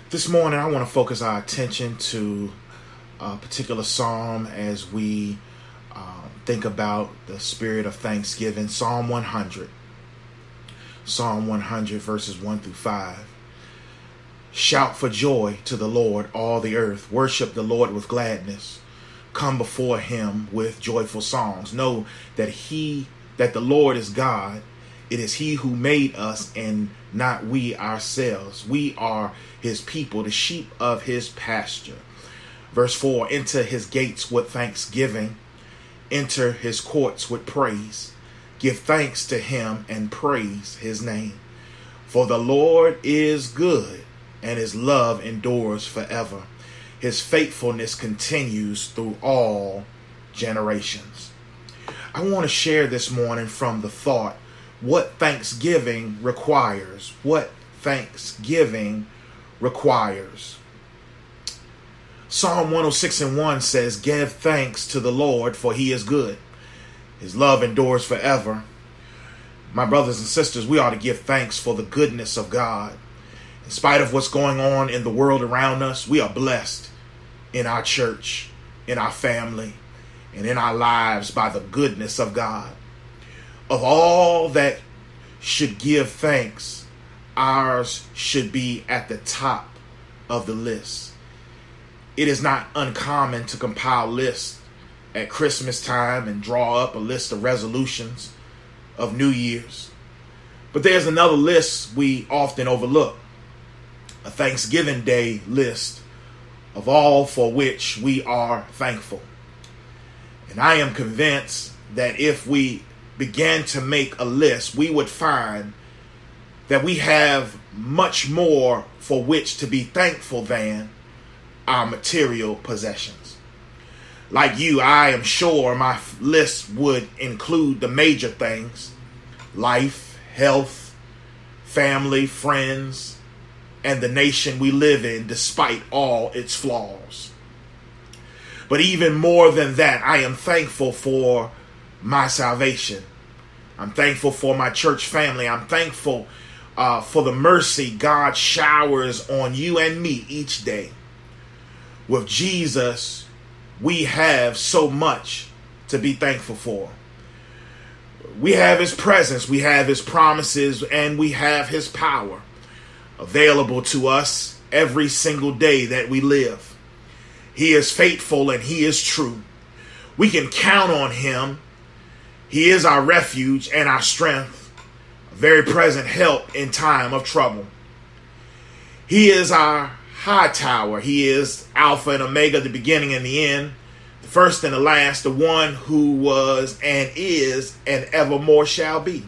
This morning, I want to focus our attention to a particular psalm as we think about the spirit of thanksgiving. Psalm 100. Psalm 100, verses 1 through 5. Shout for joy to the Lord, all the earth. Worship the Lord with gladness. Come before him with joyful songs. Know that the Lord is God. It is he who made us and not we ourselves. We are his people, the sheep of his pasture. Verse 4, enter his gates with thanksgiving. Enter his courts with praise. Give thanks to him and praise his name. For the Lord is good and his love endures forever. His faithfulness continues through all generations. I want to share this morning from the thought, what thanksgiving requires. What thanksgiving requires. Psalm 106:1 says, give thanks to the Lord, for he is good. His love endures forever. My brothers and sisters, we ought to give thanks for the goodness of God. In spite of what's going on in the world around us, we are blessed in our church, in our family, and in our lives by the goodness of God. Of all that should give thanks, ours should be at the top of the list. It is not uncommon to compile lists at Christmas time and draw up a list of resolutions of New Year's. But there's another list we often overlook, a Thanksgiving Day list of all for which we are thankful. And I am convinced that if we began to make a list, we would find that we have much more for which to be thankful than our material possessions. Like you, I am sure my list would include the major things: life, health, family, friends, and the nation we live in, despite all its flaws. But even more than that, I am thankful for my salvation. I'm thankful for my church family. I'm thankful for the mercy God showers on you and me each day. With Jesus, we have so much to be thankful for. We have his presence, we have his promises, and we have his power available to us every single day that we live. He is faithful and he is true. We can count on him. He is our refuge and our strength, a very present help in time of trouble. He is our high tower. He is Alpha and Omega, the beginning and the end, the first and the last, the one who was and is and evermore shall be.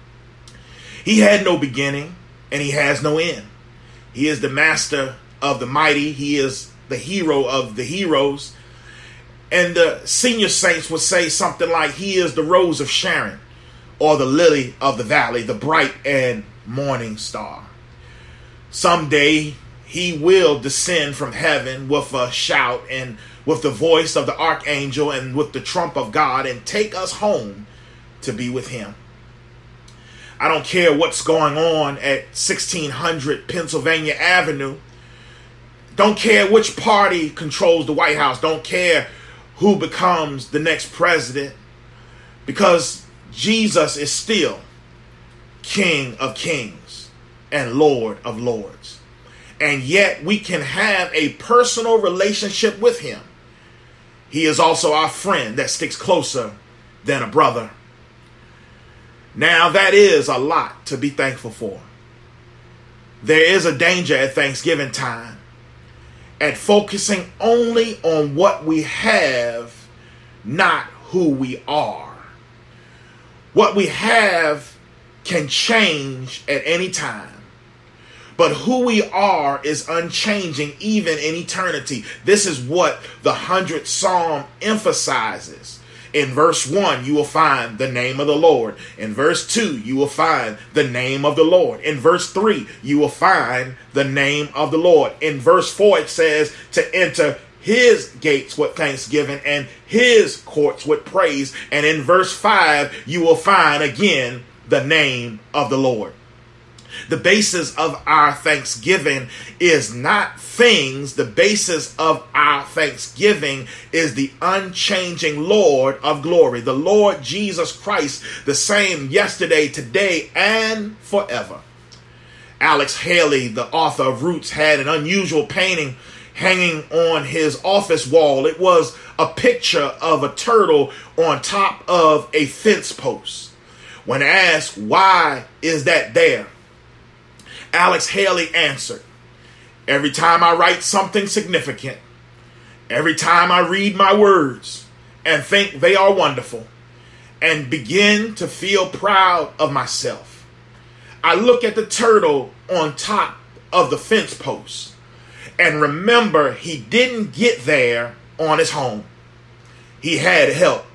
He had no beginning and he has no end. He is the master of the mighty. He is the hero of the heroes. And the senior saints would say something like, he is the rose of Sharon, or the lily of the valley, the bright and morning star. Someday he will descend from heaven with a shout and with the voice of the archangel and with the trump of God and take us home to be with him. I don't care what's going on at 1600 Pennsylvania Avenue. Don't care which party controls the White House. Don't care who becomes the next president, because Jesus is still King of Kings and Lord of Lords. And yet we can have a personal relationship with him. He is also our friend that sticks closer than a brother. Now that is a lot to be thankful for. There is a danger at Thanksgiving time at focusing only on what we have, not who we are. What we have can change at any time, but who we are is unchanging even in eternity. This is what the 100th Psalm emphasizes. In verse 1, you will find the name of the Lord. In verse 2, you will find the name of the Lord. In verse 3, you will find the name of the Lord. In verse 4, it says to enter his gates with thanksgiving and his courts with praise. And in verse 5, you will find again the name of the Lord. The basis of our thanksgiving is not things. The basis of our thanksgiving is the unchanging Lord of glory, the Lord Jesus Christ, the same yesterday, today, and forever. Alex Haley, the author of Roots, had an unusual painting hanging on his office wall. It was a picture of a turtle on top of a fence post. When asked, why is that there? Alex Haley answered, every time I write something significant, every time I read my words and think they are wonderful and begin to feel proud of myself, I look at the turtle on top of the fence post and remember he didn't get there on his own. He had help.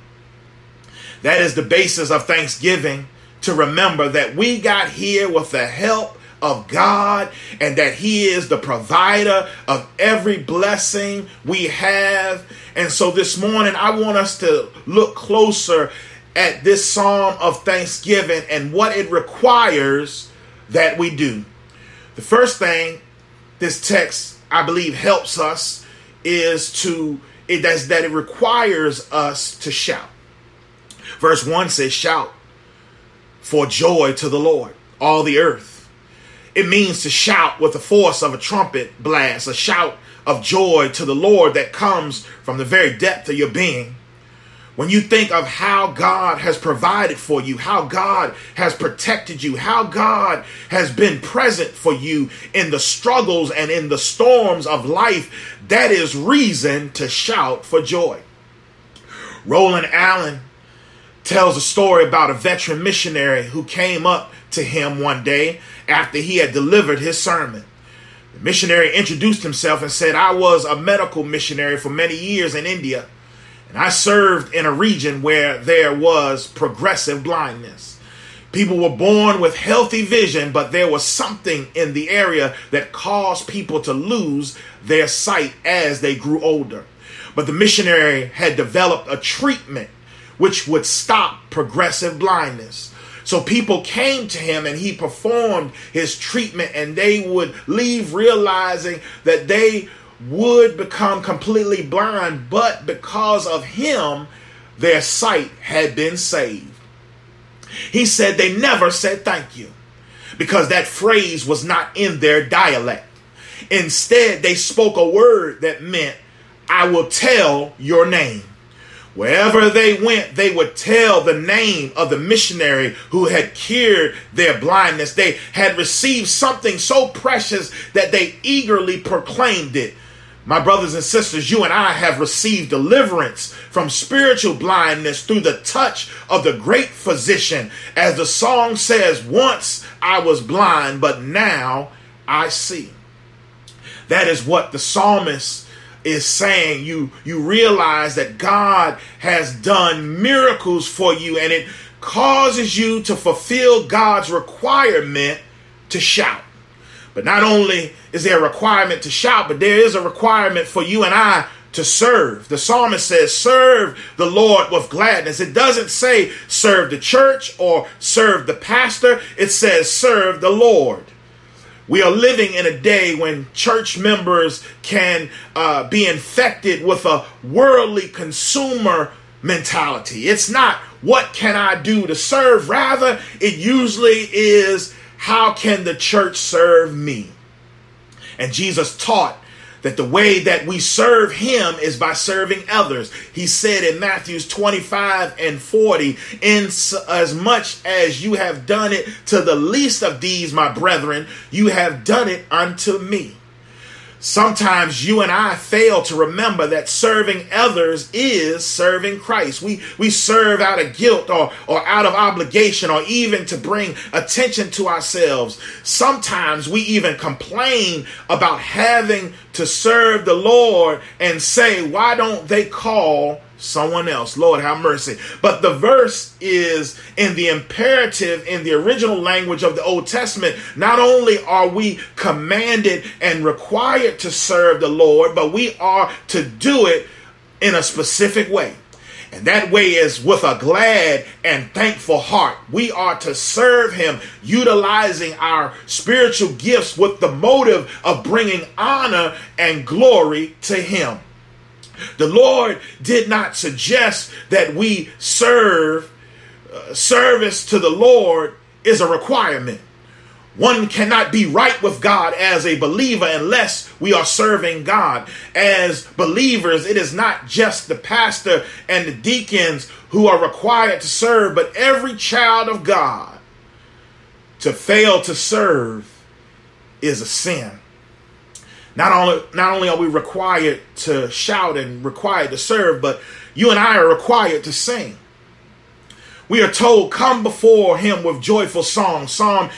That is the basis of Thanksgiving, to remember that we got here with the help of God and that He is the provider of every blessing we have. And so this morning I want us to look closer at this psalm of thanksgiving and what it requires that we do. The first thing this text, I believe, helps us is that it requires us to shout. Verse 1 says, shout for joy to the Lord, all the earth. It means to shout with the force of a trumpet blast, a shout of joy to the Lord that comes from the very depth of your being. When you think of how God has provided for you, how God has protected you, how God has been present for you in the struggles and in the storms of life, that is reason to shout for joy. Roland Allen tells a story about a veteran missionary who came up to him one day after he had delivered his sermon. The missionary introduced himself and said, I was a medical missionary for many years in India, and I served in a region where there was progressive blindness. People were born with healthy vision, but there was something in the area that caused people to lose their sight as they grew older. But the missionary had developed a treatment which would stop progressive blindness. So people came to him and he performed his treatment, and they would leave realizing that they would become completely blind, but because of him, their sight had been saved. He said they never said thank you because that phrase was not in their dialect. Instead, they spoke a word that meant, I will tell your name. Wherever they went, they would tell the name of the missionary who had cured their blindness. They had received something so precious that they eagerly proclaimed it. My brothers and sisters, you and I have received deliverance from spiritual blindness through the touch of the great physician. As the song says, once I was blind, but now I see. That is what the psalmist is saying. You realize that God has done miracles for you, and it causes you to fulfill God's requirement to shout. But not only is there a requirement to shout, but there is a requirement for you and I to serve. The psalmist says, serve the Lord with gladness. It doesn't say serve the church or serve the pastor. It says serve the Lord. We are living in a day when church members can be infected with a worldly consumer mentality. It's not what can I do to serve? Rather, it usually is how can the church serve me? And Jesus taught that the way that we serve him is by serving others. He said in Matthew 25:40, in as much as you have done it to the least of these, my brethren, you have done it unto me. Sometimes you and I fail to remember that serving others is serving Christ. We serve out of guilt or out of obligation, or even to bring attention to ourselves. Sometimes we even complain about having to serve the Lord and say, why don't they call someone else? Lord, have mercy. But the verse is in the imperative in the original language of the Old Testament. Not only are we commanded and required to serve the Lord, but we are to do it in a specific way. And that way is with a glad and thankful heart. We are to serve him, utilizing our spiritual gifts with the motive of bringing honor and glory to him. The Lord did not suggest that we serve. Service to the Lord is a requirement. One cannot be right with God as a believer unless we are serving God. As believers, it is not just the pastor and the deacons who are required to serve, but every child of God. To fail to serve is a sin. Not only are we required to shout and required to serve, but you and I are required to sing. We are told, come before him with joyful songs. Psalm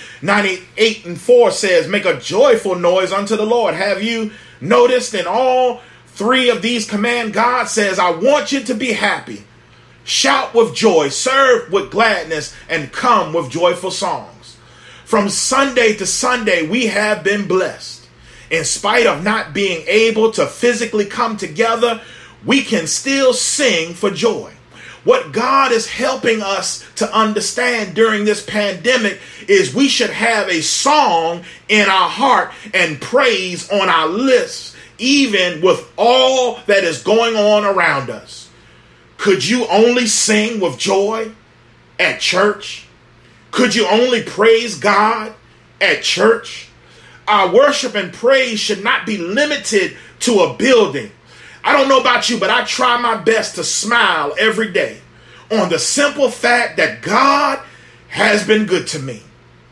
98:4 says, make a joyful noise unto the Lord. Have you noticed in all three of these commands, God says, I want you to be happy. Shout with joy, serve with gladness, and come with joyful songs. From Sunday to Sunday, we have been blessed. In spite of not being able to physically come together, we can still sing for joy. What God is helping us to understand during this pandemic is we should have a song in our heart and praise on our lips, even with all that is going on around us. Could you only sing with joy at church? Could you only praise God at church? Our worship and praise should not be limited to a building. I don't know about you, but I try my best to smile every day on the simple fact that God has been good to me.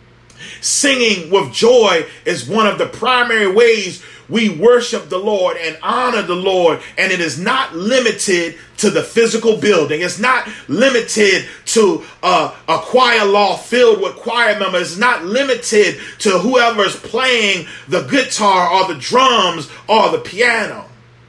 Singing with joy is one of the primary ways we worship the Lord and honor the Lord, and it is not limited to the physical building. It's not limited to a choir loft filled with choir members. It's not limited to whoever's playing the guitar or the drums or the piano.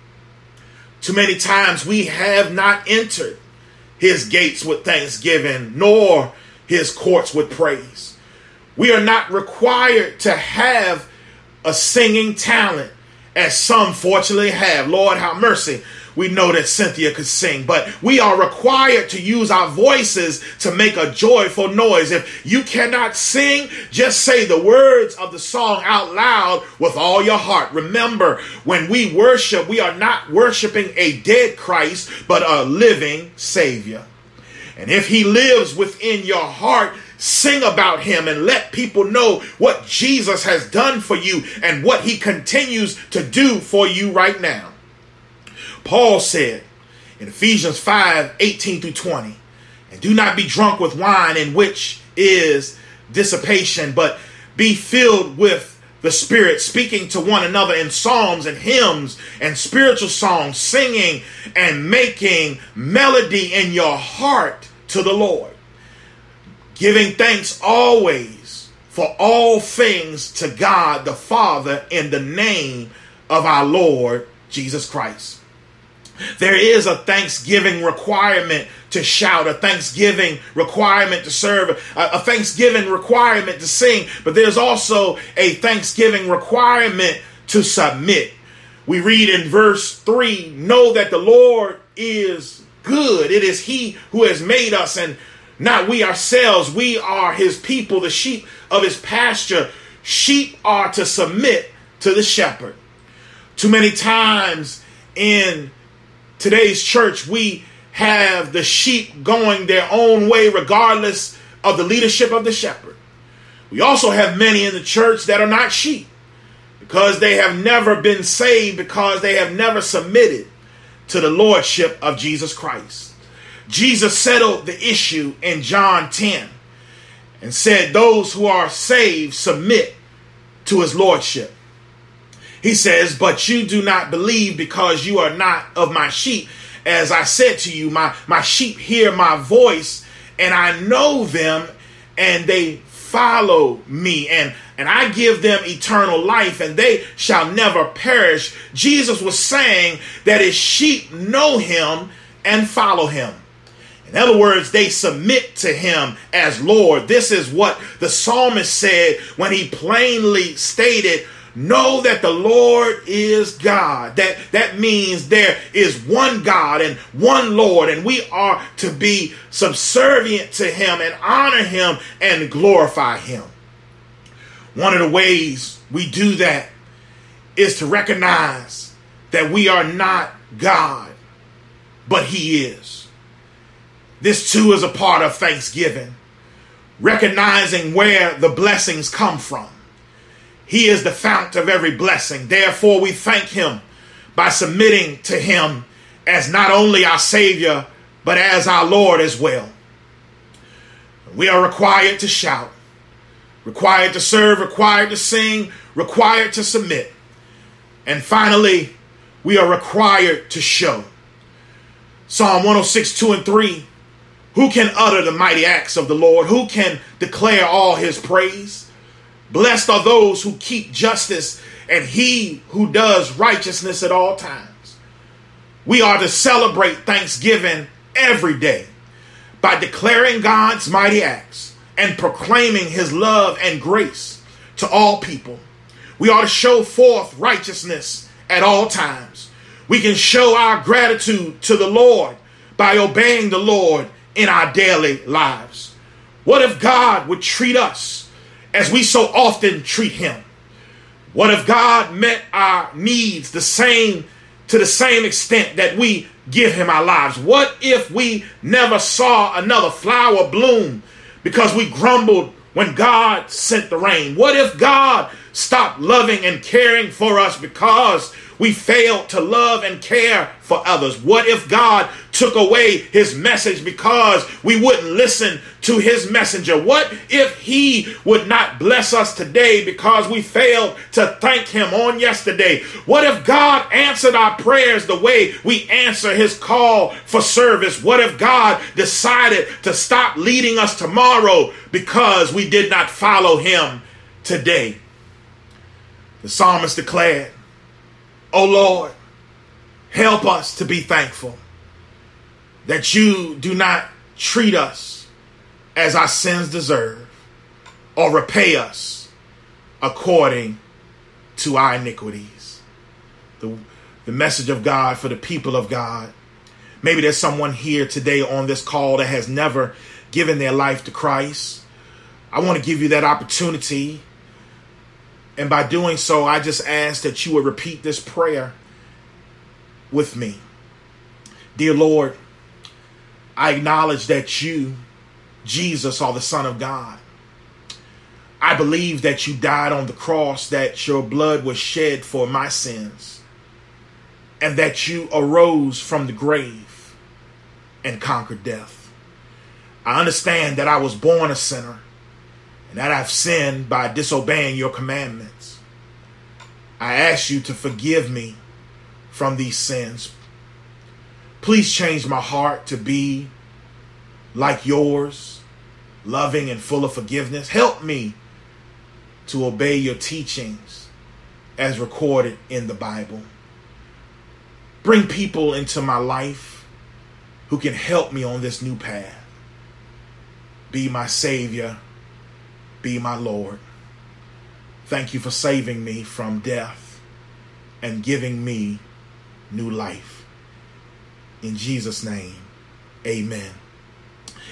Too many times we have not entered his gates with thanksgiving, nor his courts with praise. We are not required to have a singing talent, as some fortunately have. Lord, have mercy. We know that Cynthia could sing, but we are required to use our voices to make a joyful noise. If you cannot sing, just say the words of the song out loud with all your heart. Remember, when we worship, we are not worshiping a dead Christ, but a living Savior. And if he lives within your heart, sing about him and let people know what Jesus has done for you and what he continues to do for you right now. Paul said in Ephesians 5:18-20, and do not be drunk with wine, in which is dissipation, but be filled with the Spirit, speaking to one another in psalms and hymns and spiritual songs, singing and making melody in your heart to the Lord, giving thanks always for all things to God the Father in the name of our Lord Jesus Christ. There is a thanksgiving requirement to shout, a thanksgiving requirement to serve, a thanksgiving requirement to sing, but there's also a thanksgiving requirement to submit. We read in verse 3, know that the Lord is good. It is he who has made us and not we ourselves. We are his people, the sheep of his pasture. Sheep are to submit to the shepherd. Too many times in today's church, we have the sheep going their own way regardless of the leadership of the shepherd. We also have many in the church that are not sheep because they have never been saved, because they have never submitted to the lordship of Jesus Christ. Jesus settled the issue in John 10 and said those who are saved submit to his lordship. He says, but you do not believe because you are not of my sheep. As I said to you, my sheep hear my voice, and I know them, and they follow me, and I give them eternal life, and they shall never perish. Jesus was saying that his sheep know him and follow him. In other words, they submit to him as Lord. This is what the psalmist said when he plainly stated, Know that the Lord is God. That means there is one God and one Lord, and we are to be subservient to him and honor him and glorify him. One of the ways we do that is to recognize that we are not God, but he is. This too is a part of Thanksgiving, recognizing where the blessings come from. He is the fount of every blessing. Therefore, we thank him by submitting to him as not only our Savior, but as our Lord as well. We are required to shout, required to serve, required to sing, required to submit. And finally, we are required to show. Psalm 106, 2 and 3. Who can utter the mighty acts of the Lord? Who can declare all his praise? Blessed are those who keep justice and he who does righteousness at all times. We are to celebrate Thanksgiving every day by declaring God's mighty acts and proclaiming his love and grace to all people. We are to show forth righteousness at all times. We can show our gratitude to the Lord by obeying the Lord in our daily lives. What if God would treat us as we so often treat him? What if God met our needs to the same extent that we give him our lives? What if we never saw another flower bloom because we grumbled when God sent the rain? What if God stopped loving and caring for us because we failed to love and care for others? What if God took away his message because we wouldn't listen to his messenger? What if he would not bless us today because we failed to thank him on yesterday? What if God answered our prayers the way we answer his call for service? What if God decided to stop leading us tomorrow because we did not follow him today? The psalmist declared, "O Lord, help us to be thankful that you do not treat us as our sins deserve or repay us according to our iniquities." The message of God for the people of God. Maybe there's someone here today on this call that has never given their life to Christ. I want to give you that opportunity. And by doing so, I just ask that you would repeat this prayer with me. Dear Lord, I acknowledge that you, Jesus, are the Son of God. I believe that you died on the cross, that your blood was shed for my sins, and that you arose from the grave and conquered death. I understand that I was born a sinner and that I've sinned by disobeying your commandments. I ask you to forgive me from these sins. Please change my heart to be like yours, loving and full of forgiveness. Help me to obey your teachings as recorded in the Bible. Bring people into my life who can help me on this new path. Be my Savior. Be my Lord. Thank you for saving me from death and giving me new life. In Jesus' name, amen.